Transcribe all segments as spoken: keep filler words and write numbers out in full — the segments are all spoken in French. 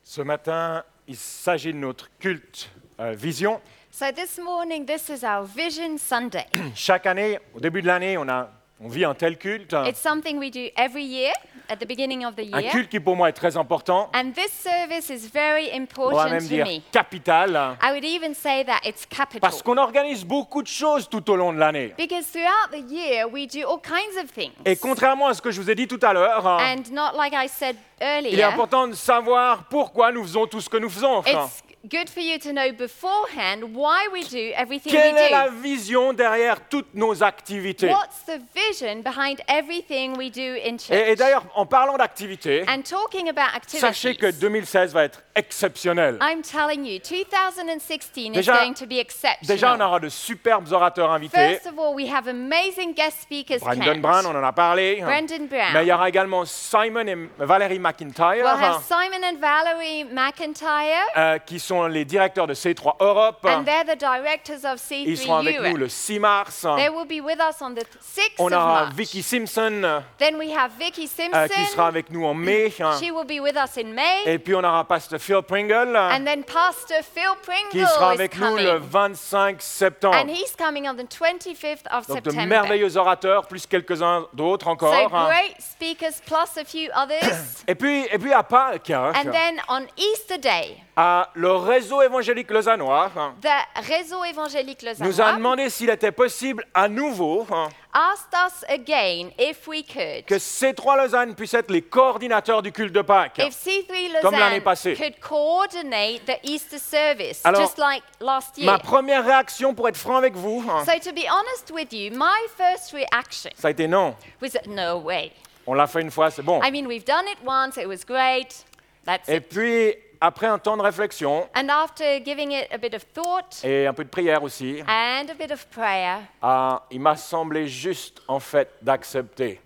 Ce matin, il s'agit de notre culte euh, vision. So this morning, this is our Vision Sunday. Chaque année, au début de l'année, on, a, on vit un tel culte. It's something we do every year at the beginning of the Un year. culte qui pour moi est très important. And this service is very On va important même to dire me. capital. I would even say that it's capital. Parce qu'on organise beaucoup de choses tout au long de l'année. Because throughout the year, we do all kinds of things. Et contrairement à ce que je vous ai dit tout à l'heure, And not like I said il est earlier, important de savoir pourquoi nous faisons tout ce que nous faisons. it's good for you to know beforehand why we do everything Quelle est we la do. vision derrière toutes nos activités? What's the vision behind everything we do in church? Et, et d'ailleurs, en parlant d'activités, And talking about sachez que activities, deux mille seize va être exceptionnel. I'm telling you, two thousand sixteen Déjà- is going to be exceptional. Déjà, on aura de superbes orateurs invités. First of all, we have amazing guest speakers Brandon planned. Brown, on en a parlé. Brendan Brown. Mais il y aura également Simon et Valérie McIntyre, We'll have Simon and Valerie McIntyre, euh, qui sont les directeurs de C trois Europe. and they're the directors of C Ils seront three avec nous Europe. le six mars. They will be with us on the sixth On of aura March. Vicky Simpson Then we have Vicky Simpson. euh, qui sera avec nous en mai. She will be with us in May. Et puis on aura Pasteur Phil Pringle And then Pastor Phil qui Pringle sera is avec nous coming. le vingt-cinq septembre. And he's coming on the twenty-fifth of Donc de September. merveilleux orateurs, plus quelques-uns d'autres So encore. great speakers plus a few others. Et puis, et puis à Pâques, And then on Easter Day, à le réseau évangélique lausannois the Réseau évangélique nous a lausannois demandé s'il était possible à nouveau asked us again if we could, que C trois Lausanne puisse être les coordinateurs du culte de Pâques. if C three Comme l'année Lausanne passée. could coordinate the Easter service, Alors, just like last year. Ma première réaction, pour être franc avec vous, So to be honest with you, my first reaction ça a été non. was no way. On l'a fait une fois, c'est bon. I mean, we've done it once, it was great, that's Et it. puis, après un temps de réflexion And after giving it a bit of thought et un peu de prière aussi, and a bit of prayer, ah, il m'a semblé juste, en fait, d'accepter.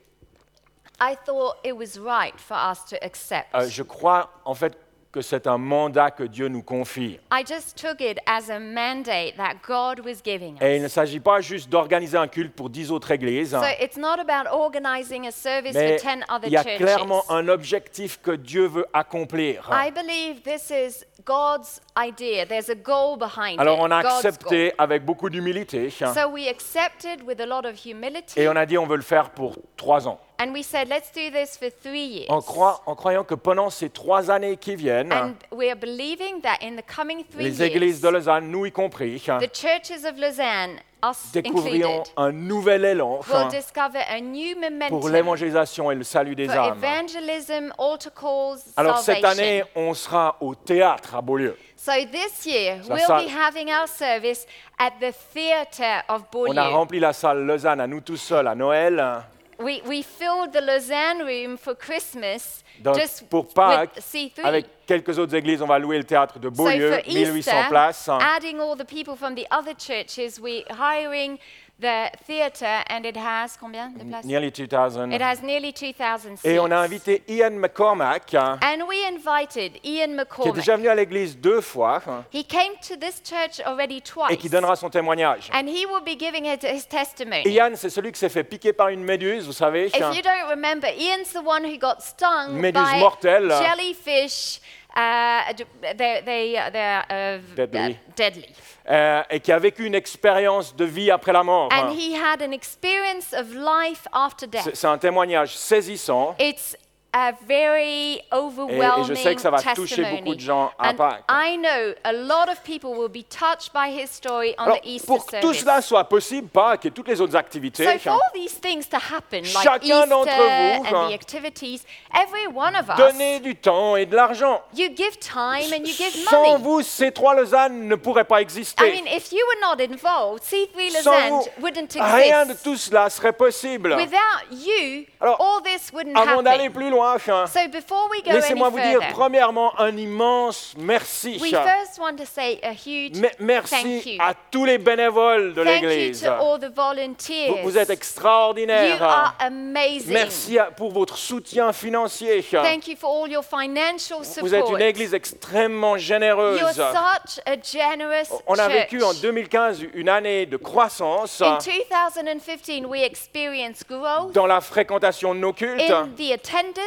I thought it was right for us to accept. Euh, je crois, en fait, que c'est un mandat que Dieu nous confie. I just took it as a mandate that God was giving Et il ne us. s'agit pas juste d'organiser un culte pour dix autres églises, So it's not about organizing a service mais for ten other il y a churches. clairement un objectif que Dieu veut accomplir. I believe this is God's idea. There's a goal behind Alors it. on a God's accepté avec beaucoup d'humilité goal. So we accepted with a lot of humility, et on a dit on veut le faire pour trois ans. and we said, let's do this for three years. En, croit- en croyant que pendant ces trois années qui viennent, And we are believing that in the coming three les églises years, de Lausanne, nous y compris, the churches of Lausanne, us découvriront included, un nouvel élan will discover a new pour momentum l'évangélisation et le salut des for âmes. evangelism, altar calls, Alors cette salvation. année, on sera au théâtre à Beaulieu. So this year, La we'll salle- be having our service at the theatre of On a Beaulieu. rempli la salle Lausanne à nous tous seuls à Noël. We, we filled the Lausanne room for Christmas Donc, just pour Pâques, with C three. avec quelques autres églises, on va louer le théâtre de So Beaulieu, for mille huit cents Easter, places. adding all the people from the other churches, we're hiring the theatre, and it has combien de places? Nearly two thousand. It has nearly two thousand seats. Et on a invité Ian McCormack, And we invited Ian qui est McCormack. déjà venu à l'église deux fois He came to this church already twice. et qui donnera son témoignage. And he will be giving it his testimony. Ian, c'est celui qui s'est fait piquer par une méduse, vous savez. If you don't remember, Ian's the one who got stung Méduse by mortelle. jellyfish. Uh, d- they, they, they're uh, Deadly. uh, deadly. Euh, et qui a vécu une expérience de vie après la mort. And he had an experience of life after death. C'est c'est un témoignage saisissant. It's a very overwhelming sais que ça va testimony. toucher beaucoup de gens à and Pâques. I know a lot of people will be touched by his story on Alors, the Easter pour que tout service. cela soit possible, Pâques et toutes les autres activités, So for all these things to happen, like Chacun d'entre Easter vous, and the activities, every one of us, donnez du temps et de l'argent. you give time and you give Sans money. vous, C trois Lausanne ne pourrait pas exister. I mean, if you were not involved, C three Sans Lausanne vous, wouldn't rien de exist. tout cela serait possible. Without you, Alors, all this wouldn't Avant d'aller happen. plus loin, So before we go any laissez-moi vous dire further, premièrement un immense merci. we first want to say a huge Me- thank Merci you. à tous les bénévoles de Thank you l'Église. to all the Vous, volunteers. vous êtes You extraordinaires. are amazing. Merci à- pour votre soutien financier. Thank you for all your financial Vous êtes support. une Église extrêmement You're généreuse. such a generous On a church. vécu en deux mille quinze une année de croissance In two thousand fifteen, we experienced growth dans la fréquentation de nos cultes. in the attendance.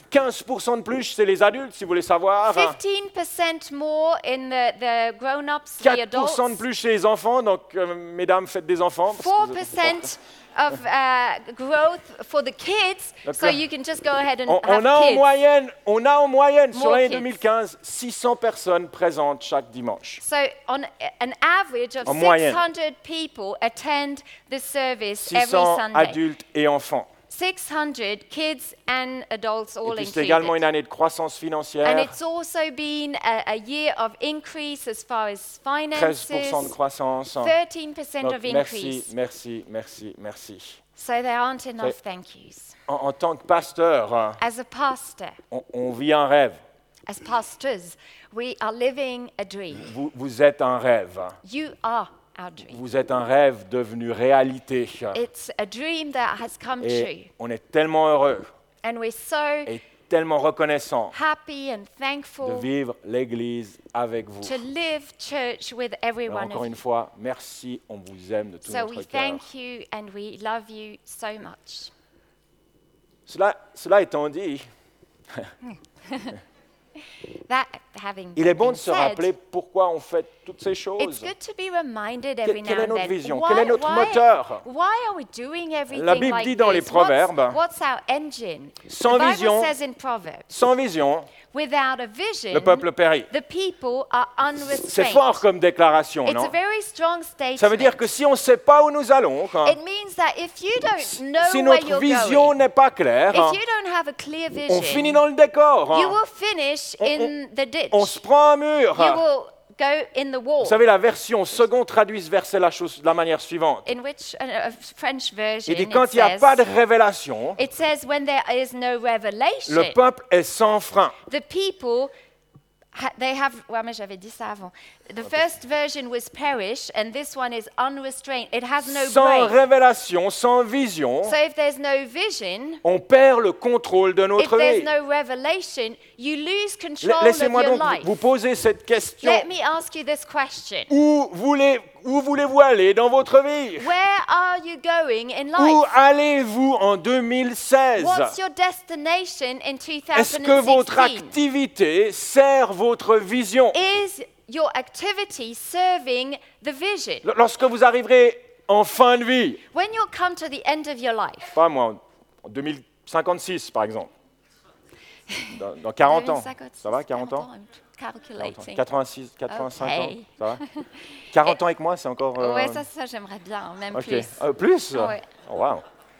quinze pour cent de plus chez les adultes, si vous voulez savoir. fifteen percent more in the, the grown-ups, the quatre pour adults. cent de plus chez les enfants, donc euh, mesdames, faites des enfants. parce que four vous êtes- percent of uh, growth for the kids, so D'accord. you can just go ahead and On, have on a en kids. moyenne, on a en moyenne sur More l'année kids. deux mille quinze, six cents personnes présentes chaque dimanche. So on an average of En moyenne. six hundred people attend the service every six cents Sunday. adultes et enfants. six hundred kids and adults Et all puis c'est également une included. année de croissance And financière, it's also been a, a year of increase as far as treize pour cent de finances, croissance. thirteen percent Donc, of merci, increase. merci, merci, merci. So there aren't enough thank yous. En, en tant que pasteur, euh, As a pastor, on, on vit un rêve. as pastors, we are living a dream. Vous, vous êtes un rêve. You are our dream. Vous êtes un rêve devenu réalité. It's a dream that has come Et true. on est tellement heureux And we're so et tellement reconnaissant happy and de thankful vivre l'Église avec vous. to live church with every Alors, one encore of une you. fois, merci, on vous aime de tout So we notre cœur. thank you and we love you so much. Cela, cela étant dit, That having il est bon been de se said, rappeler pourquoi on fait toutes ces it's choses. good to be reminded every quelle now est and notre then. vision? Why, Quel est notre why- moteur? Why are we doing everything La Bible like dit dans les this? Proverbes, What's, what's our engine? sans The Bible vision, says in Proverbs, Sans vision, without a vision, le peuple périt. the people are unrestrained. C'est fort comme déclaration, It's non? a very strong statement. Ça veut dire que si on ne sait pas où nous allons, hein, It means that if you don't know si where notre you're vision going, n'est pas claire, hein, if you don't have a clear on finit vision, dans le décor. hein. you will finish On- in the ditch. On se prend un mur. You hein. will go in the wall. Vous savez, la version seconde traduit ce verset la chose, de la manière suivante. In which uh, a French version Il dit it quand il n'y a says, pas de révélation, it says when there is no revelation, le peuple est sans frein. the people ha- they have. Ouais, mais j'avais dit ça avant. The first version was perish, and this one is unrestrained. It has no Sans break. révélation, sans vision, So if there's no vision, on perd le contrôle de if notre there's vie. no revelation, you lose La- control of Laissez-moi your donc life. vous poser cette question. Let me ask you this question. Où voulez, où voulez-vous aller dans votre vie? Where are you going in Où life? allez-vous en deux mille seize? What's your destination in Est-ce que votre twenty sixteen? activité sert votre vision? Is your activity serving the vision? L- Lorsque vous arriverez en fin de vie, When you'll come to the end of your life, pas moi, en deux mille cinquante-six par exemple, dans, dans quarante ans, ça va, quarante ans? I'm calculating. quatre-vingt-six, quatre-vingt-cinq ans, Ok. ça va? quarante ans avec moi, c'est encore... euh, Ouais, ça, ça j'aimerais bien, même ok. plus. Euh, plus? Ouais. Oh, wow.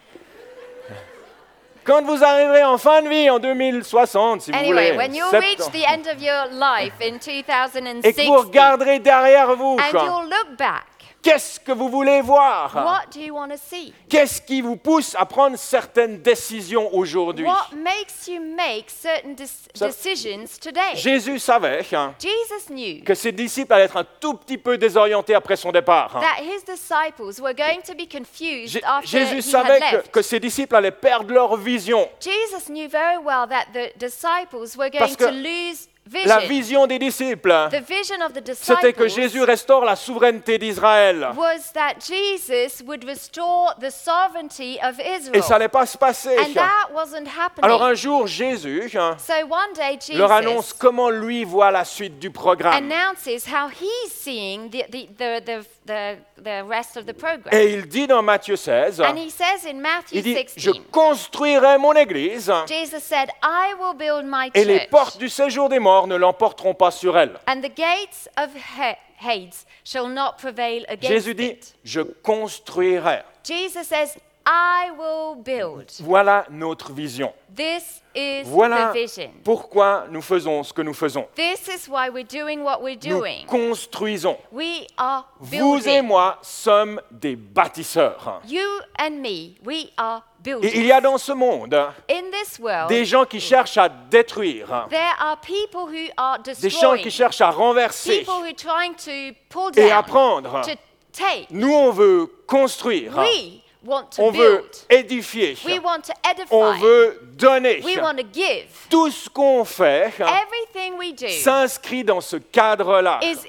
Quand vous arriverez en fin de vie, en deux mille soixante, si vous Anyway, voulez, when you sept reach ans, the end of your life in two thousand et que vous sixty, regarderez derrière vous, and quoi, you'll look back, qu'est-ce que vous voulez voir? what do you want to see? Qu'est-ce qui vous pousse à prendre certaines décisions aujourd'hui? What makes you make certain dis- Ça- decisions today? Jésus savait hein, Jesus knew que ses disciples allaient être un tout petit peu désorientés après son départ. hein. that his disciples were going to be confused Jé- after Jésus he savait had que, left. que ses disciples allaient perdre leur vision. Jesus knew very well that the disciples were going Parce que to lose La vision. vision des disciples, The vision of the c'était que disciples Jésus restaure la souveraineté d'Israël. was that Jesus would restore the sovereignty of Et Israel. ça n'allait pas se passer. And that wasn't happening. Alors un jour, Jésus hein, So one day Jesus leur annonce comment lui voit la suite du programme. announces how he's seeing the, the, the, the, the, the rest of the program. Et il dit dans Matthieu seize, And he says in Matthew il dit, je sixteen, construirai mon église Jesus said, I will build my et les church, portes du séjour des morts ne l'emporteront pas sur elle. and the gates of Ha- Hades shall not prevail against Jésus dit, it. je construirai. Jesus says, I will build. Voilà notre vision. This is Voilà the vision. pourquoi nous faisons ce que nous faisons. This is why we're doing what we're Nous doing. construisons. We are Vous et building. moi sommes des bâtisseurs. You and me, we are Et il building. y a dans ce monde In this world, des gens qui cherchent à détruire, there are people who are des gens destroying, qui cherchent à renverser people who are trying to pull et down, à prendre. to take. Nous, on veut construire, We want to on veut build. édifier, We want to on edify. veut donner. We want to give. Tout ce qu'on fait Everything we do s'inscrit dans ce cadre-là. is in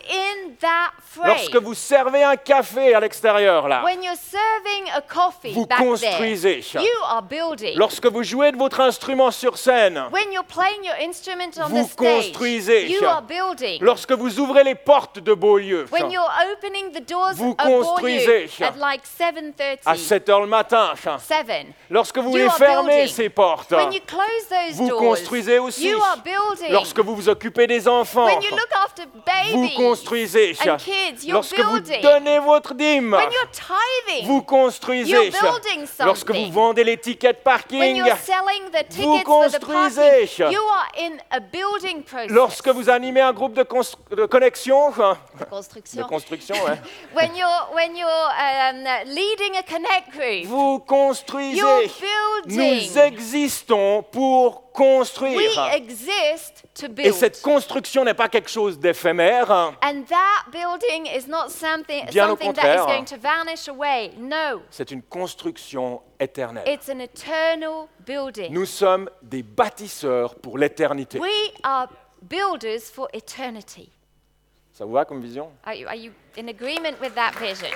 Imagine that phrase. Lorsque vous servez un café à l'extérieur, là, When you're serving a coffee vous back construisez. there, you are building. Lorsque vous jouez de votre instrument sur scène, When you're playing your instrument on vous the stage, construisez. you are building. Lorsque vous ouvrez les portes de Beaulieu, When you're opening the doors vous of Beaulieu construisez. at like seven à thirty, sept heures le matin, seven, lorsque vous You voulez are fermer building. ces portes, when you close those vous doors, construisez aussi. you are building. Lorsque vous vous occupez des enfants, When you look after vous babies construisez. and kids, you're Lorsque vous building. donnez votre dîme, When you're tithing, vous construisez. you're building Lorsque vous something. vendez les tickets de When parking, you're selling the vous tickets for the construisez. parking, you are in a building process. lorsque vous animez un groupe de, cons- de connexion, de Construction. construction, ouais, When you're when you're um, leading a connect group, vous construisez. you're building. Nous existons pour We construire. exist to Et build. cette construction n'est pas quelque chose d'éphémère. And that building is not something, Bien au something that contraire. is going to vanish away. No, C'est une construction éternelle. it's an eternal building. Nous sommes des bâtisseurs pour l'éternité. We are builders for eternity. Ça vous va comme vision? Are you, are you in agreement with that vision?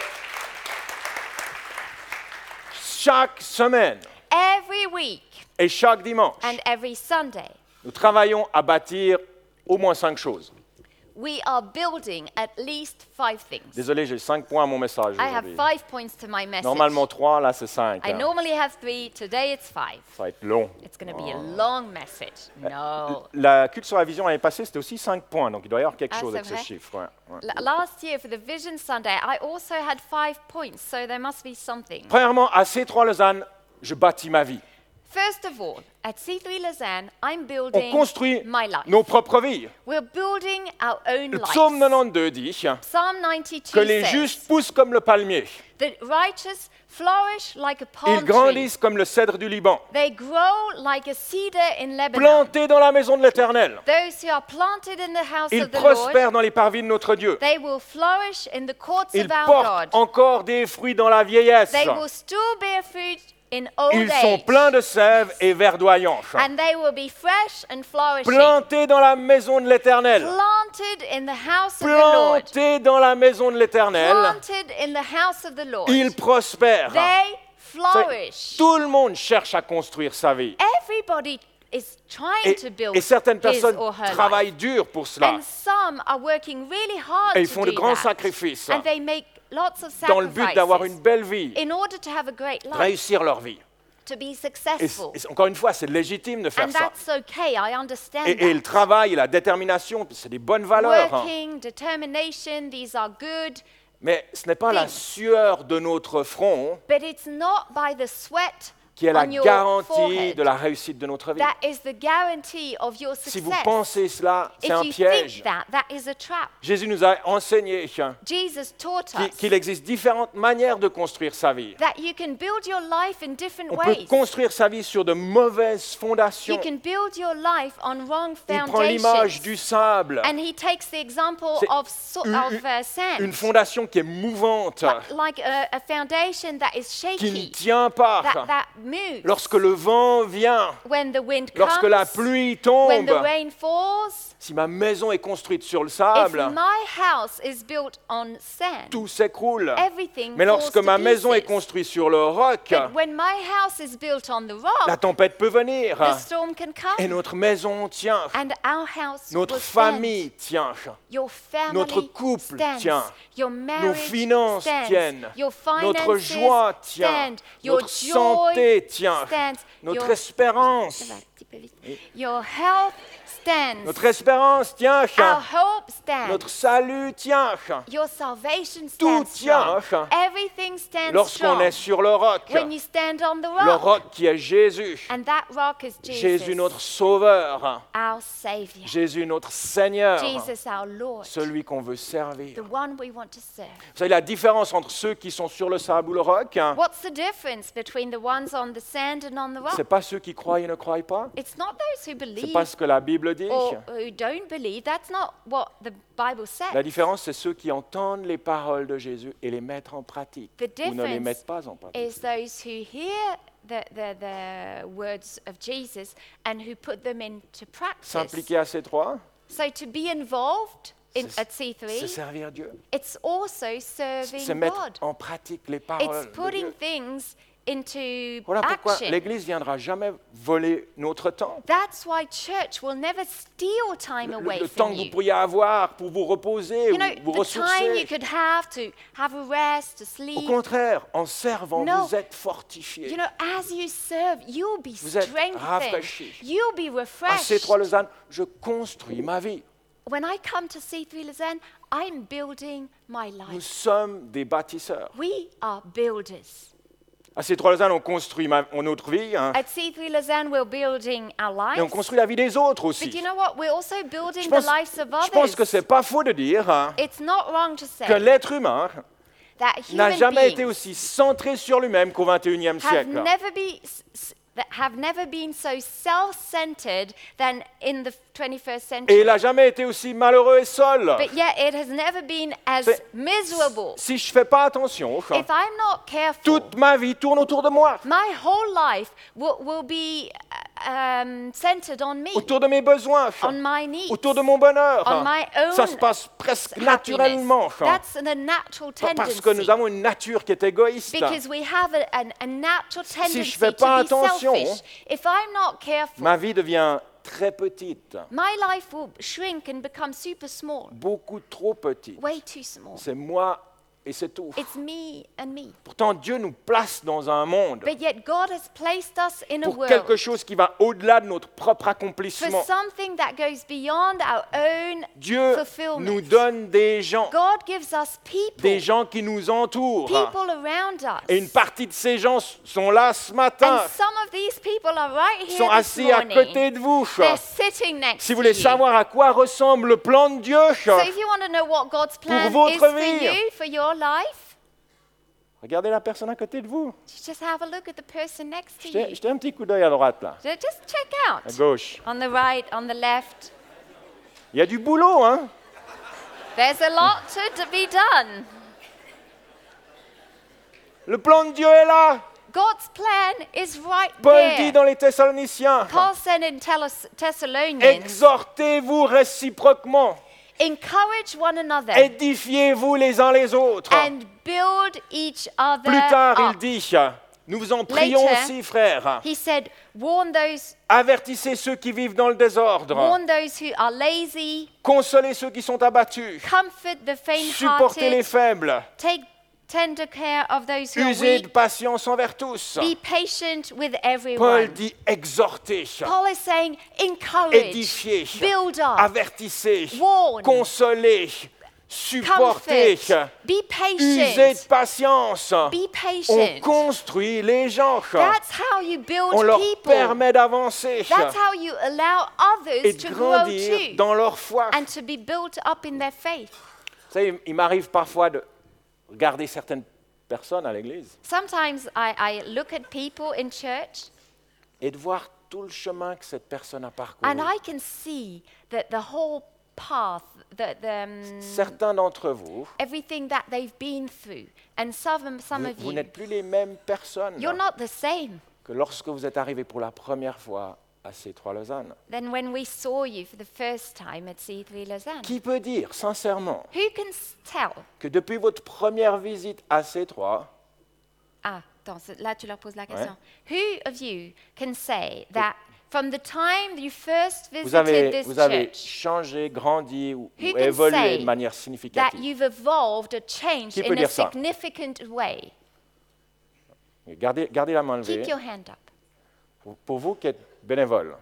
Chaque semaine Every week et chaque dimanche, and every Sunday, nous travaillons à bâtir au moins cinq choses. we are building at least five things. Désolé, j'ai cinq points à mon message I have aujourd'hui. five points to my message. Normalement trois, là c'est cinq. I hein. normally have three. Today it's five. Ça va être long. It's going to be a long message. No. La culte sur la vision l'année passée, c'était aussi cinq points, donc il doit y avoir quelque Ah, chose c'est avec ce vrai? chiffre. ouais, ouais. L- Last year for the Vision Sunday, I also had five points, so there must be something. Premièrement, à C trois Lausanne, je bâtis ma vie. First of all, at C three Lausanne, I'm On building construit my life. nos propres vies. We're building our own Le lives. psaume quatre-vingt-deux dit Psalm ninety-two que les says, justes poussent comme le palmier. the righteous flourish like a palm Ils tree. grandissent comme le cèdre du Liban. They grow like a cedar in Lebanon. Plantés dans la maison de l'Éternel. Those who are planted in the house Ils of the Lord, prospèrent dans les parvis de notre Dieu. they will flourish in the courts Ils of our portent God. encore des fruits dans la vieillesse. They will still bear fruit in old Ils sont age. pleins de sève et verdoyants. And they will be fresh and flourishing. Plantés dans la maison de l'Éternel. Planted in the house of the Lord. Plantés dans la maison de l'Éternel. Planted in the house of the Lord. Ils prospèrent. They flourish. Tout le monde cherche à construire sa vie. Everybody is trying Et, to build et certaines his personnes or her travaillent life. dur pour cela. And some are working really hard Et ils to font de do grands that. sacrifices And they make lots of dans le but d'avoir une sacrifices belle vie, in order to have a great life, réussir leur vie. to be Et, successful. et encore une fois, c'est légitime de faire And ça. that's okay, I understand Et, et le that. travail et la détermination, c'est des bonnes valeurs. hein. Working, determination, these are good, Mais ce n'est pas la sueur de notre front but it's not by the sweat qui est la on your garantie forehead de la réussite de notre vie. that is the guarantee of your Si vous success. pensez cela, c'est If un you piège. think that, that is a trap. Jésus nous a enseigné Jesus taught qu'il us qu'il existe différentes manières de construire sa vie. that you can build your life in different On peut ways. construire sa vie sur de mauvaises fondations. You can build your life on wrong Il prend l'image foundations. du sable, And he takes the example C'est of, so, une- of uh, sand, une fondation qui est mouvante, like, like a, a foundation that is qui ne shaky, tient pas. that, that moves. Lorsque le vent vient, When the wind lorsque comes, la pluie when tombe, the rain falls, si ma maison est construite sur le if sable, my house is built on sand, tout s'écroule. everything Mais falls lorsque to ma maison est pieces. construite sur le roc, But when my house is built on the la rock, tempête peut venir the storm can et come, notre maison tient, and our house notre will stand. famille tient, Your family notre couple stands. tient, Your nos marriage finances stands. tiennent, Your notre finances joie tient, stand. Your notre joy santé tient, stands. notre Your- espérance, Ça va, un petit peu vite. Your health stands. notre espérance tient, Our hope stands. notre salut tient. Your salvation Tout stands tient strong. Everything stands Lorsqu'on strong est sur le roc, when you stand on the le rock. roc qui est Jésus, And that rock is Jesus, Jésus notre Sauveur, our Savior. Jésus notre Seigneur, Jesus our Lord, celui qu'on veut servir. the one we want to serve. Vous savez la différence entre ceux qui sont sur le sable ou le roc, What's the difference between the ones on the sand and on the rock? c'est pas ceux qui croient et ne croient pas, It's not those who c'est believe pas ce que la Bible dit. or who don't believe. That's not what the Bible says. La différence, c'est ceux qui entendent les paroles de Jésus et les mettent en pratique The ou ne les difference mettent pas en pratique. is those who hear the, the, the words of Jesus and who put them into practice. S'impliquer à ces trois, So to be involved, in, C'est- at C three, C'est servir Dieu. it's also C'est serving mettre God. en pratique les It's paroles de putting Dieu. things into Voilà pourquoi action. l'Église ne viendra jamais voler notre temps. That's why church will never steal time Le, away le temps from que vous you. pourriez avoir pour vous reposer, You know, ou vous the time you ressourcer. could have to have a rest, to Au sleep. contraire, en servant, No. vous êtes fortifiés. You know, as you serve, you'll be Vous êtes strengthened. rafraîchis. You'll be À C refreshed. trois Lausanne, je construis ma vie. When I come to C three Lausanne, I'm building my Nous life. sommes des bâtisseurs. We are builders. À C trois Lausanne, on construit ma- notre vie, hein, At C three Lausanne, we're building our et on lives. construit la vie des autres But aussi. you know what? We're also building Je the pense, lives of je pense que others. c'est pas faux de dire hein, It's not wrong to say que l'être humain that n'a human jamais été beings aussi centré sur lui-même qu'au vingt et unième have siècle. never, be, s- s- that have never been so self-centered than in the twenty-first Et century. il n'a jamais été aussi malheureux et seul. But yet it has never been as C'est- miserable. Si je ne fais pas attention, If I'm not careful, toute ma vie tourne autour de moi, my whole life will, will be uh, um, centered on me, autour de mes besoins, on my needs, autour de mon bonheur. on my own Ça se passe presque happiness. naturellement. That's the natural Parce que nous tendency. avons une nature qui est égoïste. Because we have a, an- a natural tendency je fais to pas be attention, selfish. If I'm not careful, Ma vie devient très petite, my life will shrink and become super small, beaucoup trop petite. way too small. C'est moi et c'est tout. It's me and me. Pourtant, Dieu nous place dans un monde But yet God has placed us in a pour world quelque chose qui va au-delà de notre propre for accomplissement. something that goes beyond our own Dieu fulfillment. nous donne des gens, God gives us people, des gens qui nous entourent. people around us. Et une partie de ces gens sont là ce matin, And some of these people are right Ils here sont this assis à morning. côté de vous. They're sitting next Si vous to voulez you. savoir à quoi ressemble le plan de Dieu, So if you want to know what God's plan votre is for vie. you, for your life, regardez la personne à côté de vous. just have a look at the person next to Jetez you. jetez un petit coup d'œil à droite, là, Ju- Just check à out. gauche. On the right, on the left. Il y a du boulot, hein. There's a lot to, to be done. Le plan de Dieu est là. God's plan is right Paul there. dit dans les Thessaloniciens, Paul said in Telos- Thessalonians, exhortez-vous réciproquement, encourage one another édifiez-vous les uns les autres. and build each other Plus tard, up. il dit, nous vous en prions Later, aussi, frères, He said, warn those, avertissez ceux qui vivent dans le désordre, warn those who are lazy, consolez ceux qui sont abattus, comfort the supportez les faint-hearted, faibles, take tender care of those who are usez de weak, patience envers tous. be patient with Paul everyone. dit exhortez, Paul is saying, encourage, édifiez, build up, avertissez, warn, consolez, supportez, comfort, be usez de patient, patience. be On patient. construit les gens. That's how you build On leur people. permet d'avancer That's how you allow et others de to grow grandir too dans leur foi. and to be built up in their faith. Vous savez, il- il m'arrive parfois de regarder certaines personnes à l'église Sometimes I, I look at people in church et de voir tout le chemin que cette personne a parcouru. and I can see that the whole path, the, the, um, Certains d'entre vous, everything that they've been through. And some, some vous, of vous you, n'êtes plus les mêmes personnes you're not the same que lorsque vous êtes arrivés pour la première fois à C trois Lausanne. than when we saw you for the first time at C three Lausanne. Qui peut dire, sincèrement, Who can s- tell? que depuis votre première visite à C trois, Ah, attends, c'est- là tu leur poses la question. Who of you can say that from the time you first vous visited avez, this vous avez church, changé, grandi ou, Who ou can évolué say de manière that significative? you've evolved or changed Qui peut in a dire ça? significant way? Gardez, gardez la main levée. Keep your hand up. Pour, pour vous qui êtes bénévole,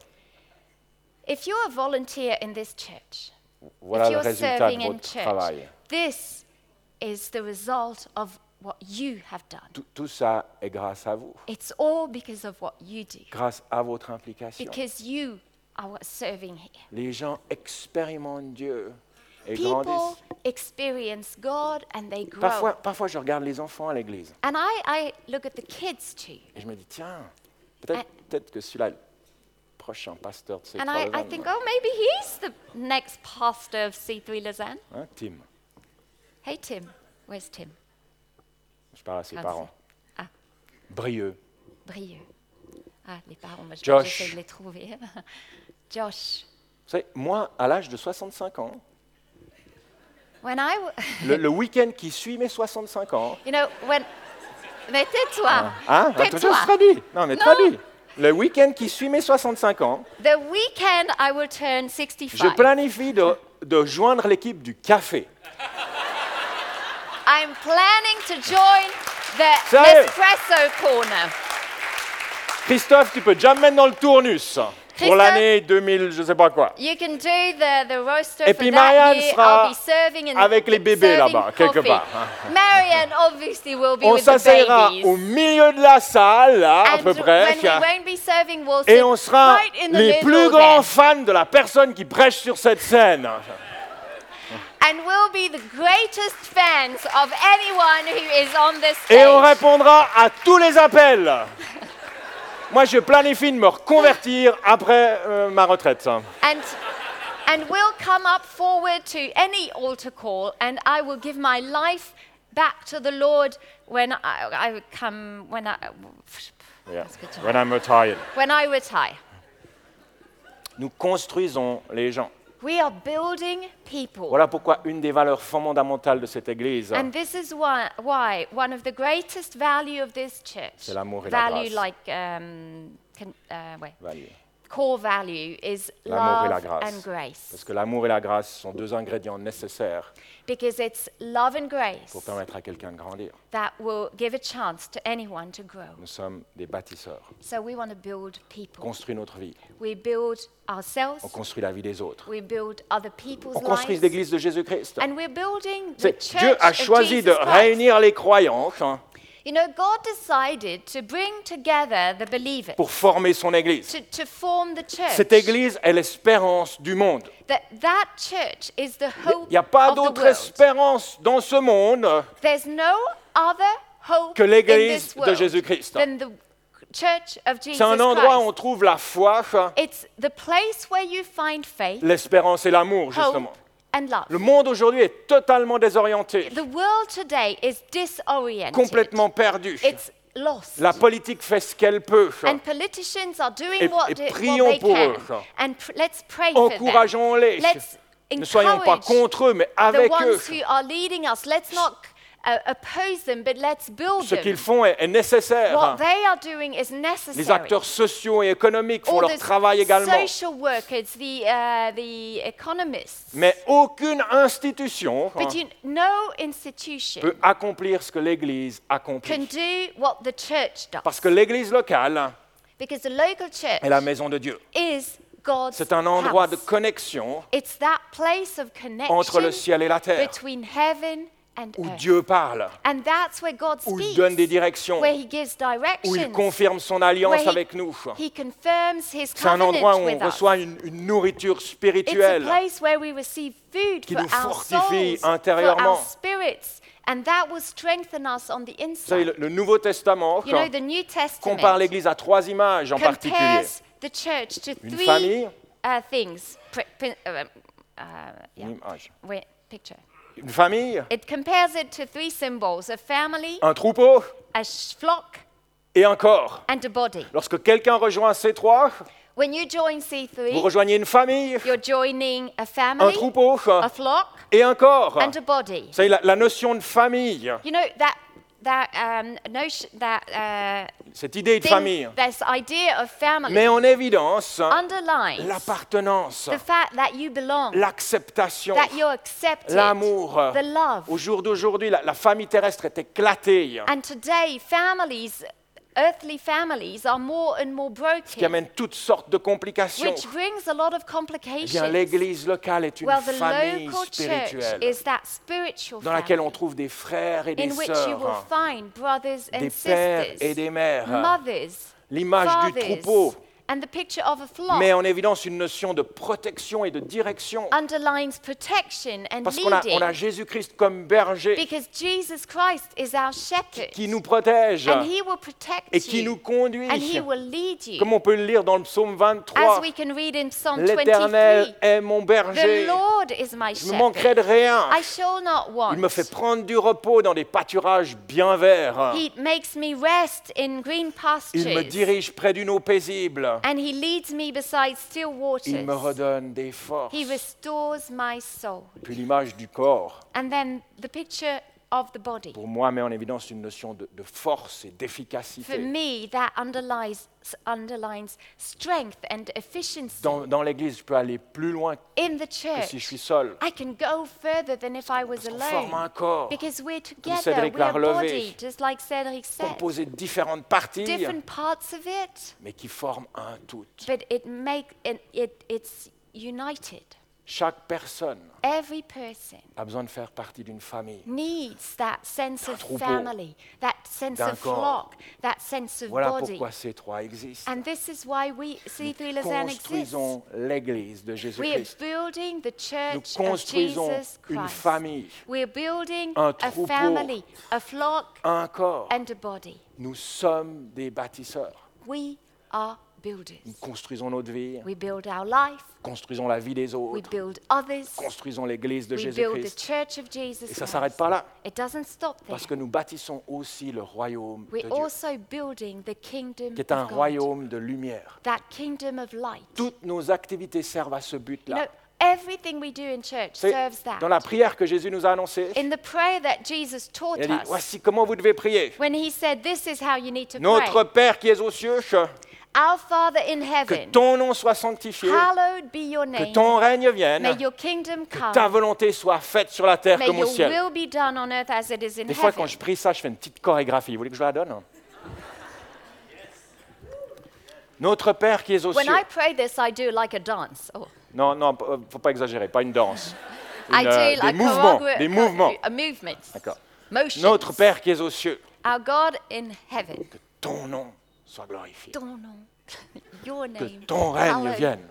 If you're a volunteer in this church, voilà if le you're résultat serving de in votre church, travail. this is the result of what you have done. Tout, tout ça est grâce à vous, It's all because of what you do, grâce à votre implication. because you are what's serving here. Les gens expérimentent Dieu et People grandissent. experience God and they grow. Parfois, parfois, je regarde les enfants à l'église And I, I look at the kids too. et je me dis, tiens, peut-être peut-être que celui-là est le prochain pasteur de ces And trois I, I Lausanne. think, oh, maybe he's the next pastor of C three Lausanne. Hein, Tim, Hey, Tim. Where's Tim? je parle à ses Ah, parents. Ah, Brieux. Brieux. Ah, les parents, moi, je- Josh. j'essaie de les trouver. Josh. Vous savez, moi, à l'âge de soixante-cinq ans, When I w- Le, le week-end qui suit mes soixante-cinq ans. you know, when... Mais tais-toi. Hein? Tais-toi. Attends, je traduis. Non, mais Non. traduis. Le week-end qui suit mes soixante-cinq ans, The weekend I will turn je sixty-five. planifie de, de joindre l'équipe du café. I'm planning to join the Sérieux? Nespresso corner. Christophe, tu peux déjà me mettre dans le tournus pour Christophe? l'année deux mille, je sais pas quoi. You can do the, the roaster Et for puis that Marianne year. sera I'll be serving and avec les bébés serving là-bas, quelque coffee. part. Marianne obviously will be On with the s'asseyera babies. au milieu de la salle, là, à And peu près, when we won't be serving, we'll et sit on sera right in the les middle plus grands there. fans de la personne qui prêche sur cette scène. And we'll be the greatest fans of anyone who is on this Et on stage. répondra à tous les appels. Moi, je planifie de me reconvertir après euh, ma retraite. And, and we'll come up forward to any altar call, and I will give my life back to the Lord when I, I come when I Yeah. That's good to When I'm retired. when I retire. Nous construisons les gens. We are building people. Voilà pourquoi une des valeurs fondamentales de cette Église, And this is why, why one of the greatest value of this church, C'est l'amour et la value grâce. like um, can, uh, wait, value. core value is L'amour et la love grâce. and grace. Parce que l'amour et la grâce sont deux ingrédients nécessaires Because it's love and grace pour permettre à quelqu'un de grandir. that will give a chance to anyone to grow. Nous sommes des bâtisseurs. So we want to build On people. construit notre vie. We build ourselves. On construit la vie des autres. We build other people's On construit lives. l'Église de Jésus-Christ. And we're building the C'est- church Dieu a of choisi de Jesus Christ. réunir les croyants hein, You know, God decided to bring together the believers pour former son Église. to, to form the church. Cette Église est l'espérance du monde. That that church is the hope Il n'y a pas of the d'autre world. espérance dans ce monde There's no other hope que in l'Église this de world Jésus-Christ. than the church of Jesus C'est un endroit où on Christ. trouve la foi, It's the place where you find faith, l'espérance et l'amour, justement. hope, and love. Le monde aujourd'hui est totalement désorienté, The world today is disoriented. complètement perdu. It's lost. La politique fait ce qu'elle peut. And politicians are doing Et- what, et they- what prions they pour can. eux. And pr- let's pray for them. Encourageons-les. Let's Ne soyons pas encourage contre eux, mais the avec eux. ones who are leading us. Let's not uh, oppose them, but let's build Ce qu'ils them. font est, est nécessaire. What they are doing is necessary. Les acteurs sociaux et économiques font All leur the travail également. social workers, the, uh, the economists. Mais aucune institution hein, But you, no institution peut accomplir ce que l'Église can accomplit. do what the church does. Parce que l'Église locale Because the local church est la maison de Dieu. is God's C'est un endroit de house. connexion It's that place of connection entre le ciel et la terre, between heaven and où earth. Dieu parle, And that's where God où il speaks, donne des directions, where He gives où il directions, confirme son alliance where he, avec nous. he confirms His C'est un endroit covenant où on with us. reçoit une, une nourriture It's a spirituelle place where we receive food qui for nous our fortifie souls, for intérieurement. our spirits, and that will strengthen us on the Vous savez, inside. le, le Nouveau Testament You know, the New Testament compare l'Église à trois images en particulier. compares the church to Une three famille, uh, things. Pri- pri- uh, uh, yeah. une image. Wait, picture. Une famille, It compares it to three symbols: a family, un troupeau a sh- flock, et un corps. and a body. Lorsque quelqu'un rejoint ces trois, When you join C vous three, rejoignez une famille, you're joining a un family, troupeau a flock, et un corps. and a body. Vous savez, la, la notion de famille, You know that that um, notion, that uh, cette idée de thing, famille, this idea of family met en évidence underlines l'appartenance, the fact that you belong, l'acceptation, that you're accepted, l'amour. the love. Au jour d'aujourd'hui, la, la famille terrestre est éclatée, And today, families, earthly families, are more and more qui broken, amène toutes sortes de complications. which brings a lot of Eh complications. bien, l'Église locale est une Well, the famille local church spirituelle is that spiritual dans laquelle on family trouve des frères et des in which you will sœurs, find brothers des and pères et sisters, des mères. mothers, L'image du fathers, troupeau and the picture of a flock met en évidence une notion de protection et de direction. underlines protection and Parce qu'on a, leading, on a Jésus-Christ comme berger because Jesus Christ is our shepherd, qui nous protège and He will protect et qui you, nous conduit. and He will lead you. Comme on peut le lire dans le psaume vingt-trois, As we can read in Psalm l'Éternel twenty-three, est mon the berger, Lord is my je ne manquerai shepherd. de rien. I shall not want. Il me fait prendre du repos dans des pâturages bien verts. He makes me rest in green pastures. Il me dirige près d'une eau paisible. And he leads me beside still waters. Il me redonne des forces. He restores my soul. Puis l'image du corps, And then the picture of the body. pour moi, met en évidence une notion de, de force et For d'efficacité. me, that underlies, underlines strength and efficiency. Dans, dans l'Église, je peux aller plus loin In the que si church, je suis seul. I can go further than if I was Parce qu'on forme alone. un corps Because we're Comme together, Cédric we're l'a a relevé. body, just like Cedric said. composé de différentes parties, Different parts of it, mais qui forment un tout. but it make it, it it's united. Chaque personne Every person a besoin de faire partie d'une famille. needs that sense D'un of troupeau, family, that sense d'un of corps. flock, that sense of Voilà body. pourquoi ces trois existent. And this is why we C three Lausanne exists. Construisons l'Église de We are Jésus-Christ. building the Nous church of construisons Jesus une Christ. famille, We're building un a troupeau. family, a flock, un corps. and a body. Nous sommes des bâtisseurs. We are builders. Nous construisons notre vie, We build our life. construisons la vie des We autres, build others. construisons l'Église de We build the Jésus-Christ. church of Jesus Et ça ne Christ. s'arrête pas là, It doesn't stop there. parce que nous bâtissons aussi le royaume de We're Dieu, also building the kingdom qui est un of God. royaume de lumière. That kingdom of light. Toutes nos activités servent à ce You know, but-là. everything we do in church C'est serves that. dans la prière que Jésus nous a annoncée. In the prayer that Jesus taught Il a dit, us, voici comment vous devez prier. when he said, this is how you need to Notre pray. Père qui es aux cieux, Our Father in que heaven, ton nom soit sanctifié, hallowed be your que name. ton règne vienne, May your kingdom que come. ta volonté soit faite sur la terre May comme au your ciel. will be done on earth as it is in Des fois, heaven. quand je prie ça, je fais une petite chorégraphie. Vous voulez que je vous la donne? Notre Père qui es aux When cieux. I pray this, I do like a dance. Oh. Non, non, il ne faut pas exagérer, pas une danse. Une, I do euh, des like mouvements, choreogra- des mouvements. A movement. D'accord. Motions. Notre Père qui es aux cieux, Our God in heaven. que ton nom soit glorifié, Ton nom. Your que name. ton règne hallowed. vienne,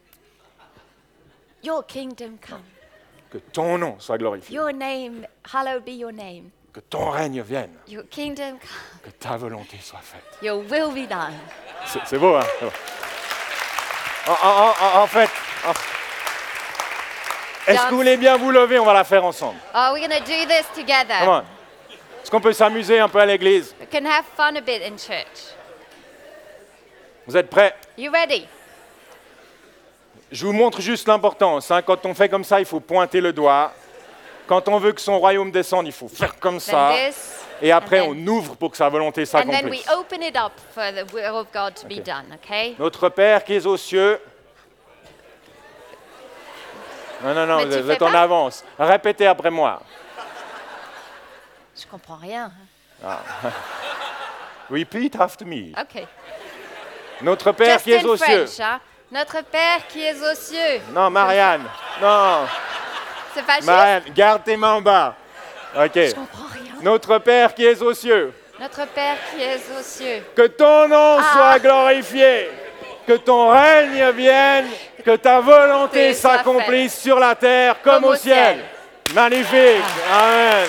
Your kingdom come. que ton nom soit glorifié, Your name, hallowed be your name. que ton règne vienne, Your kingdom come. que ta volonté soit faite. Your will be done. C'est c'est beau, hein? C'est beau. En, en- en- en fait, en- est-ce que vous voulez bien vous lever? On va la faire ensemble. Oh, we're going to do this together. Come on. Est-ce qu'on peut s'amuser un peu à l'église? We can have fun a bit in church. Vous êtes prêts? You ready? Je vous montre juste l'importance. hein. Quand on fait comme ça, il faut pointer le doigt. Quand on veut que son royaume descende, il faut faire comme ça. Then this. Et après, and on then- ouvre pour que sa volonté And then we s'accomplisse. open it up for the will of God to be done, okay? Notre Père qui est aux cieux. Non, non, non, Mais vous tu êtes, vous fais êtes en pas avance. Répétez après moi. Je comprends rien. Repeat after me. Okay. Notre Père Just qui est in aux cieux. French, hein? Notre Père qui es aux cieux. Non, Marianne. Non, C'est pas juste? Marianne, garde tes mains en bas. OK. Je comprends rien. Notre Père qui es aux cieux. Notre Père qui es aux cieux. Que ton nom Ah. soit glorifié. Que ton règne vienne. Que ta volonté Que soit s'accomplisse sur la terre comme, Comme au au ciel. ciel. Magnifique. Amen.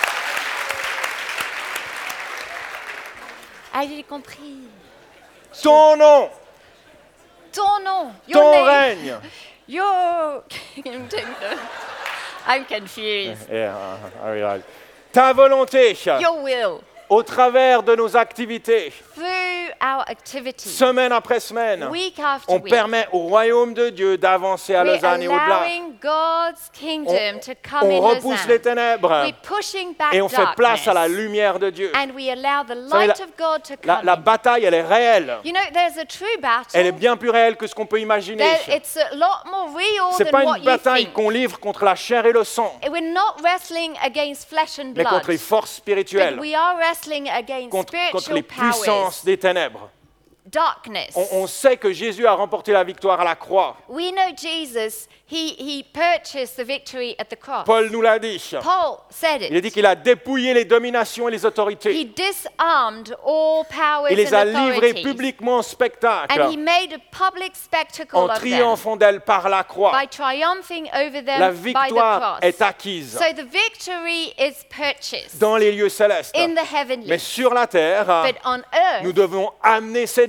Ah, j'ai compris. Ton nom, Ton nom. Your ton name. règne. Your kingdom. I'm confused. Yeah, I realize. Ta volonté, Your will. au travers de nos activités, Through our activities. semaine après semaine, Week after on week. permet au royaume de Dieu d'avancer à We're Lausanne et au-delà. allowing God's kingdom to come On in repousse les Lausanne. ténèbres We're pushing back et on fait place à la darkness. lumière de Dieu. And we allow the savez, light la- of God to La, come la in. bataille, elle est réelle. You know, there's a true battle. Elle est bien plus réelle que ce qu'on peut imaginer. There- it's a lot more real C'est than pas what une you bataille think. qu'on livre contre la chair et le sang, We're not wrestling against flesh and mais blood, contre les forces spirituelles, but we are wrestling against contre, contre spiritual les puissances powers, des ténèbres. darkness. On, on sait que Jésus a remporté la victoire à la croix. We know Jesus, he, he purchased the victory at the cross. Paul nous l'a dit. Paul said Il a dit it. qu'il a dépouillé les dominations et les He autorités. disarmed all powers Il les and a livrées authorities. publiquement en spectacle, And he made a public spectacle en of them triomphant d'elles par la croix. by triumphing over them La by the victoire cross. est acquise So the victory is purchased dans les lieux célestes. in the Mais heavenly. sur la terre, But on nous earth, devons amener cette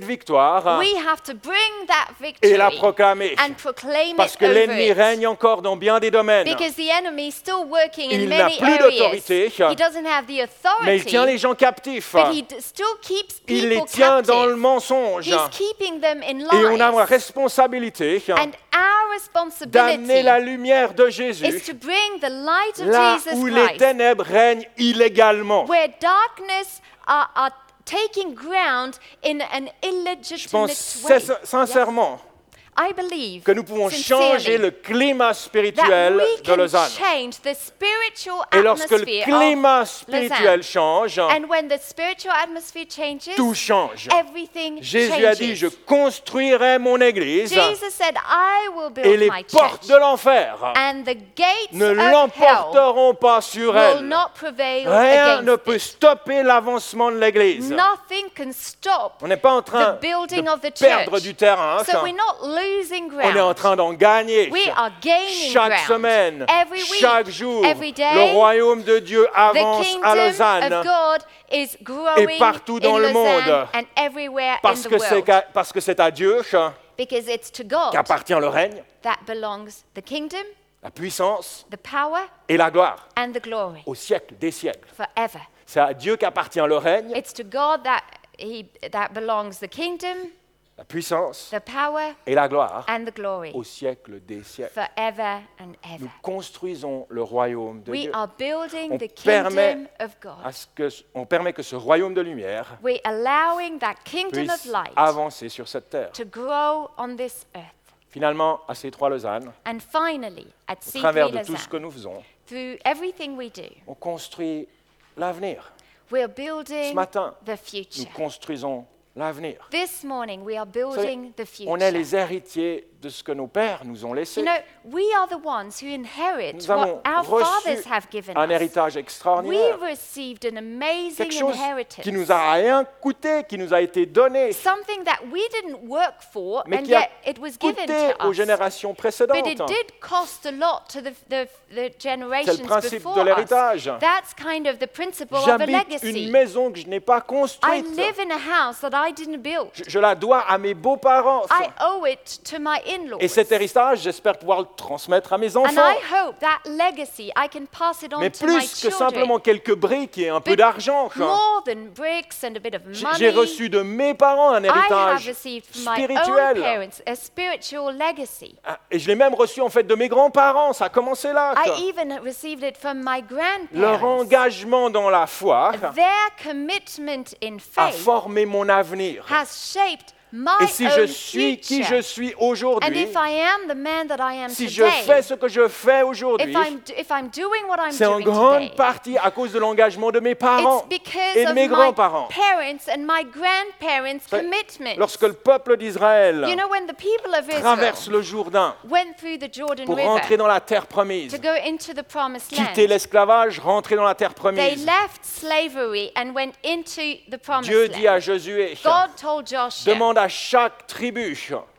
cette victoire we have to bring that et la victory proclamer. and proclaim Parce it que over l'ennemi it. règne encore dans bien des domaines. Because the enemy is still working in Il n'a many plus areas. d'autorité, He doesn't have the mais il tient les authority, gens captifs. but he d- still keeps Il les people tient dans le captive. mensonge. He's keeping them in Et on a la lies. responsabilité And our d'amener responsibility la lumière de is Jésus to bring the light of là Jesus où les Christ, ténèbres règnent illégalement. where darkness are, are taking ground in an Je illegitimate pense way. sin- sincèrement I believe que nous pouvons sincerely changer le climat that spirituel we de can Lausanne. change the spiritual Et lorsque le atmosphere climat of spirituel Lausanne. change, And when the spiritual atmosphere changes, tout change. everything Jésus a dit, changes. je construirai mon église Jesus said, I will et build les my portes church, de l'enfer and the gates ne of hell l'emporteront pas sur will elle. not prevail Rien ne against peut it. stopper l'avancement de l'église. Nothing can stop On n'est pas en train the building de of the perdre church. du terrain. So ça. we're not losing On est en ground. train d'en gagner. We are gaining Chaque ground. semaine, Every week, chaque jour, every day, le royaume de Dieu the avance à kingdom Lausanne of God is growing partout dans in le Lausanne monde. and everywhere in parce the que c'est world. qu'à- parce que c'est à Dieu Because it's to God qu'appartient le règne, that belongs the kingdom, la puissance the power, et la gloire and the glory au siècle des siècles. forever. C'est à Dieu qu'appartient le règne, It's to God that he that belongs the kingdom, la puissance the power, et la gloire and the glory au siècle des siècles. forever and Nous ever. construisons le royaume de We Dieu. are building On the permet kingdom of God. à ce que, on permet que ce royaume de lumière We're allowing that kingdom of puisse light avancer sur cette terre. to grow on this earth. Finalement, à ces trois Lausanne, And finally, at au C travers three de tout ce que Lausanne, nous faisons, through everything we do, on construit l'avenir. we're Ce building matin, the nous future. construisons l'avenir. This morning, we are Vous savez, building the on est future. les héritiers de ce que nos pères nous ont laissé. You know, we are the ones who inherit Nous avons what our reçu fathers have given un us. héritage extraordinaire. We received an amazing Quelque chose inheritance. qui nous a rien coûté, qui nous a été donné, Something that we didn't work for, mais and qui a yet it was given coûté to aux us. générations But précédentes. it did cost a lot to the, the, the generations principe before de us. l'héritage. That's kind of the principle of a J'habite une legacy. maison que je n'ai pas I construite. live in a house that I didn't build. Je, je la dois à mes beaux-parents. I owe it to my in-laws. Et cet héritage, j'espère pouvoir le transmettre à mes And enfants. I hope that legacy, I can pass it on Mais to my plus que children. simplement quelques briques et un peu But d'argent. More than bricks and a bit of J'ai money. j'ai reçu de mes parents un I have héritage received from my own spirituel. parents a spiritual legacy. Ah, Et je l'ai même reçu en fait de mes grands-parents. Ça a commencé là. quoi. I even received it from my Leur grandparents. engagement dans la foi Their commitment in a faith formé mon avenir. has shaped my Et si je own suis qui future. je suis And aujourd'hui, if I am the man that I am si je today, fais ce que je fais aujourd'hui, if I'm, if I'm doing what I'm c'est en doing grande today, partie à cause de l'engagement de mes it's parents because et de of mes my grands-parents. parents and my grandparents' Savez, commitment. Lorsque le peuple d'Israël You know, when the people of traverse Israel le Jourdain went through the Jordan pour rentrer River dans la terre promise, to go into the promised quitter land, l'esclavage, rentrer dans la terre they promise, left slavery and went into the promised Dieu dit à land. Josué, God told Joshua, demande à chaque tribu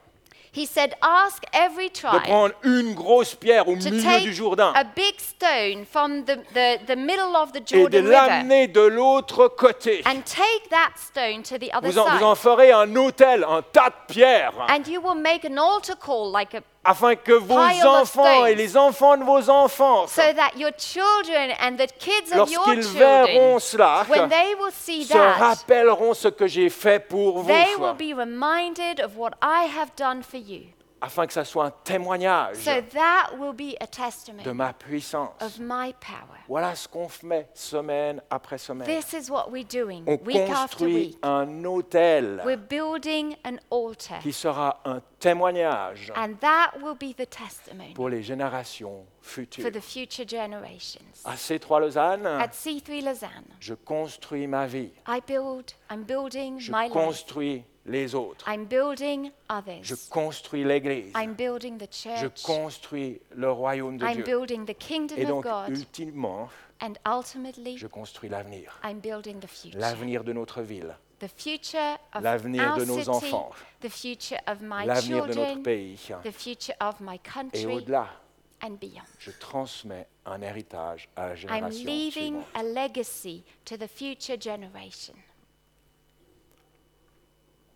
he said, ask every de tribe prendre une grosse pierre au to milieu take du Jourdain a big stone from the, the, the middle of the et de Jordan River l'amener de l'autre côté. and take that stone to the other Vous en, vous en side. ferez un autel, un tas de pierres, And you will make an altar call like a afin que vos Pile of enfants stones. et les enfants de vos enfants, so that your children and the kids of your lorsqu'ils children, verront cela, when they will see se that, rappelleront ce que j'ai fait pour vous, they will be reminded of what I have done for you. afin que ça soit un témoignage So that will be a de testimony ma puissance. of my power. Voilà ce qu'on fait semaine après semaine. This is what we're doing On week after construit week. un autel We're building an altar, qui sera un témoignage and that will be the testimony pour les générations for futures. the future generations. À C trois Lausanne, At C three Lausanne, je construis ma vie. I build, I'm building Je my life. construis les autres. I'm building Je others. construis l'Église. I'm building the Je church. construis le royaume de I'm Dieu. building the kingdom Et of donc, God. ultimement, And ultimately, je construis l'avenir. I'm building the future. L'avenir de notre ville. The future of L'avenir our de nos city, enfants. the future of my L'avenir de notre children, pays. the future of my Et country, au-delà, and beyond. je transmets un héritage à la I'm génération leaving suivante. a legacy to the future generation.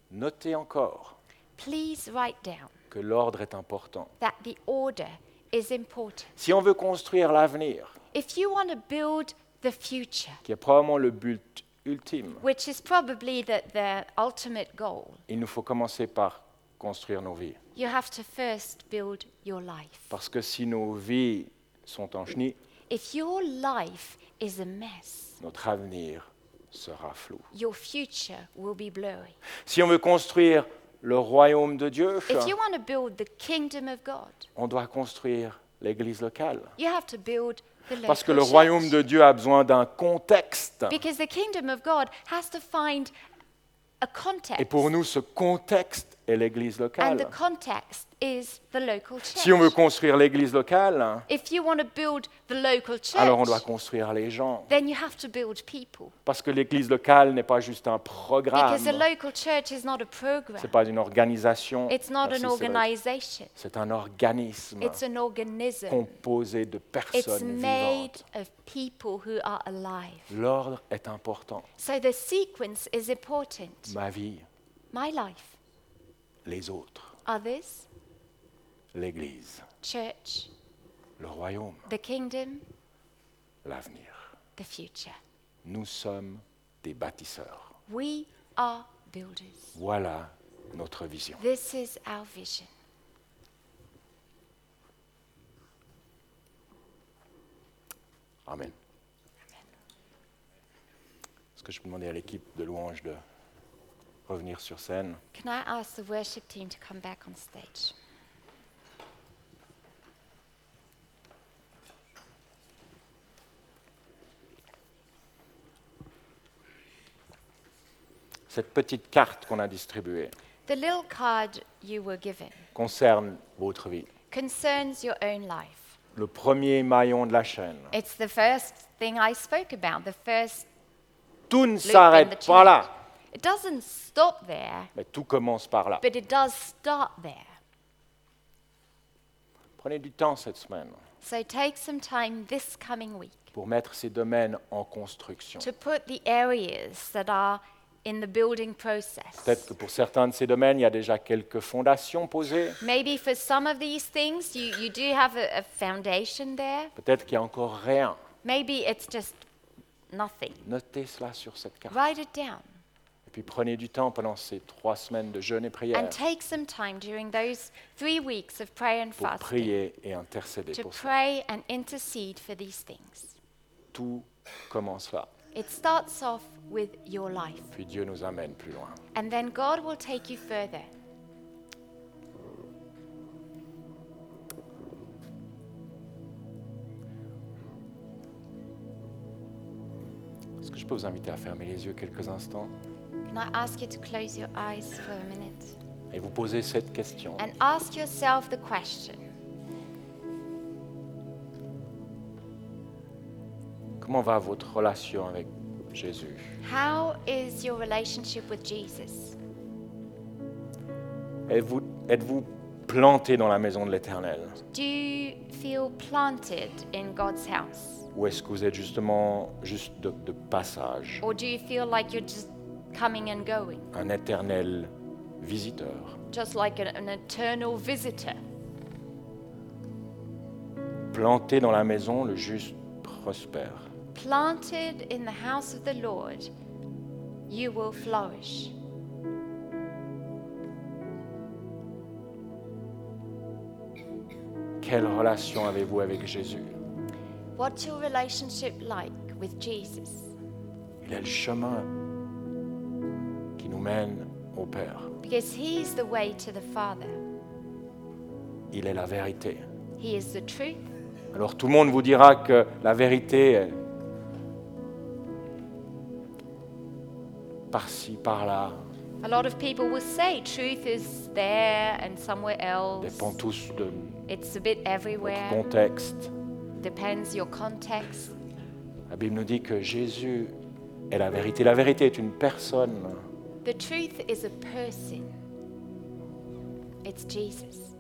Notez encore please write down que l'ordre est important. that the order is important. Si on veut construire l'avenir, If you want to build the future, qui est probablement le but ultime, which is probably the, the ultimate goal, il nous faut commencer par construire nos vies. you have to first build your life. Parce que si nos vies sont en chenille, If your life is a mess, notre avenir sera flou. your future will be blurry. Si on veut construire le royaume de Dieu, If you want to build the kingdom of God, on doit construire l'église locale. you have to build the local Parce que le church. royaume de Dieu a besoin d'un contexte. Because the kingdom of God has to find a context. Et pour nous, ce contexte est l'église And locale. the context is the local church. Si on veut construire l'église locale, If you want to build the local church, alors on doit construire les gens. then you have to build people. Parce que l'église locale n'est pas juste un programme, Because a local church is not a ce program. n'est pas une organisation, It's not Merci, an Cédric. organization. C'est un organisme It's an organism. composé de It's personnes made vivantes. of people who are alive. L'ordre est important. So the sequence is important. Ma vie, My life, les autres, others, l'église, church, le royaume, the kingdom, l'avenir. the future. Nous sommes des bâtisseurs. We are builders. Voilà notre vision. This is our vision. Amen. Est-ce que je peux demander à l'équipe de louange de revenir sur scène? Can I ask the worship team to come back on stage? Cette petite carte qu'on a distribuée The little card you were given concerne votre vie. concerns your own life. Le premier maillon de la chaîne. It's the first thing I spoke about, the first Tout ne loop in the s'arrête pas chain. là, It doesn't stop there, mais tout commence par là. but it does start there. Prenez du temps cette semaine So take some time this coming week pour mettre ces domaines en construction. to put the areas that are in the building process. Peut-être que pour certains de ces domaines, il y a déjà quelques fondations posées. Maybe for some of these things, you, you do have a, a foundation there. Peut-être qu'il n'y a encore rien. Maybe it's just nothing. Notez cela sur cette carte. Write it down Et puis prenez du temps pendant ces trois semaines de jeûne et prière and take some time during those three weeks of prayer and pour fasting prier et intercéder to pour ça. pray and intercede for these things. Tout commence là. It starts off with your life, Puis Dieu nous amène plus loin. and then God will take you further. Est-ce que je peux vous inviter à fermer les yeux quelques instants Can I ask you to close your eyes for a minute et vous poser cette question? and ask yourself the question, Comment va votre relation avec Jésus? how is your relationship with Jesus? Êtes-vous, êtes-vous planté dans la maison de l'Éternel? Do you feel planted in God's house? Ou est-ce que vous êtes justement juste de, de passage, Or do you feel like you're just coming and going, un éternel visiteur? just like an, an eternal visitor? Planté dans la maison, le juste prospère. Planted in the house of the Lord, you will flourish. Quelle relation avez-vous avec Jésus? What's your relationship like with Jesus? Il est le chemin qui nous mène au Père. Because He's the way to the Father. Il est la vérité. He is the truth. Alors tout le monde vous dira que la vérité est par-ci, par-là, A lot of people will say truth is there and somewhere else. dépend tous de It's a bit votre everywhere. contexte. Depends your context. La Bible nous dit que Jésus est la vérité. La vérité est une personne. The truth is a person. It's Jesus.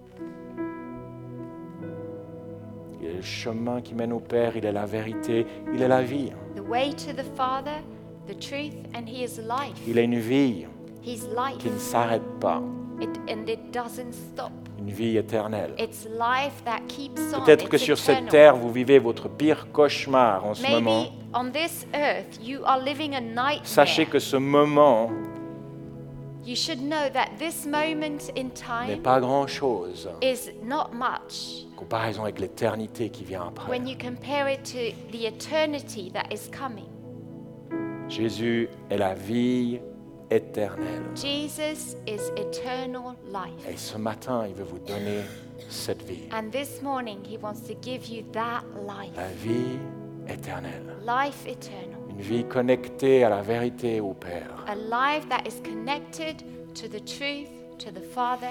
Il est le chemin qui mène au Père, il est la vérité, il est la vie. The way to the Father, the truth, and He is life. Il est une vie. His life. qui ne s'arrête pas, It, and it doesn't stop. une vie éternelle. It's life that keeps on. Peut-être que It's sur cette eternal. terre, vous vivez votre pire cauchemar en ce moment. Maybe on this earth you are living a nightmare. Sachez que ce moment You should know that this moment in n'est time pas grand-chose is not much en comparaison avec l'éternité qui vient après. when you compare it to the eternity that is coming. Jésus est la vie éternelle. Jesus is eternal life. Et ce matin, il veut vous donner cette vie. And this morning he wants to give you that life. La vie éternelle. Life eternal. Une vie connectée à la vérité au Père. A life that is connected to the truth, to the Father.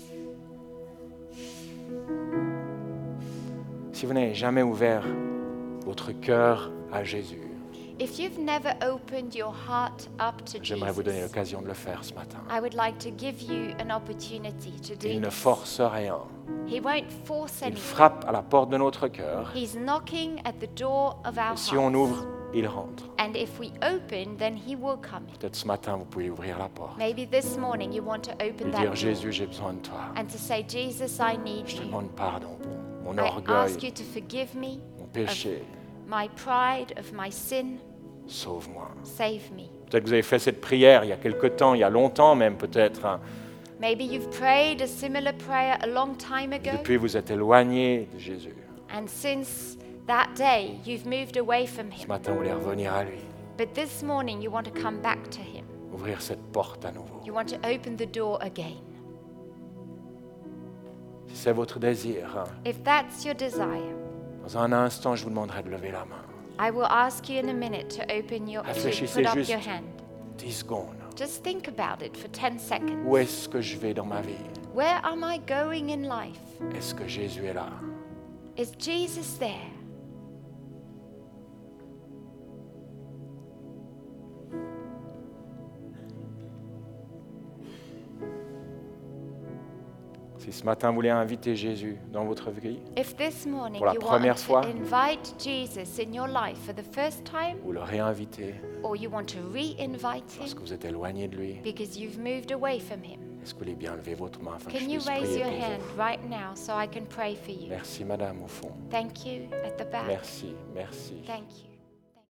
Si vous n'avez jamais ouvert votre cœur à Jésus, If you've never opened your heart up to j'aimerais vous donner Jesus, l'occasion de le faire ce matin. I would like to give you an opportunity to do Il ne this. force rien. He won't force Il anything. frappe à la porte de notre cœur. He's knocking at the door of our Et si on hearts. ouvre, il rentre. And if we open, then he will come in. Peut-être ce matin, vous pouvez ouvrir la porte. Maybe this morning you want to Et open that dire, door Jésus, j'ai besoin de toi. and to say, Jesus, I need Je te you. demande pardon pour mon I orgueil, ask you to forgive me mon péché. my pride, of my sin. Sauve-moi. Save me. Peut-être que vous avez fait cette prière il y a quelque temps, il y a longtemps même peut-être. hein. Maybe you've prayed a similar prayer a long time ago, Depuis, vous êtes éloigné de Jésus. and since that day you've moved away from Ce him. matin, vous voulez revenir à lui. But this morning you want to come back to him. Ouvrir cette porte à nouveau. You want to open the door again. Si c'est votre désir, hein, If that's your desire, dans un instant, je vous demanderai de lever la main. I will ask you in a minute to open your, to Réfléchissez put up juste your hand. dix secondes. Just think about it for ten seconds. Où est-ce que je vais dans ma vie? Where am I going in life? Est-ce que Jésus est là? Is Jesus there? Si ce matin, vous voulez inviter Jésus dans votre vie, If this morning Pour la you want première to fois. invite Jesus in your life for the first time, vous le réinvitez or you want to re-invite parce him que vous êtes éloigné de lui, because you've moved away from him, est-ce que vous voulez bien lever votre main afin que je can you puisse raise prier your pour hand vous? right now so I can pray for you? Merci, madame, au fond. Thank you at the back. Merci, merci. Thank you.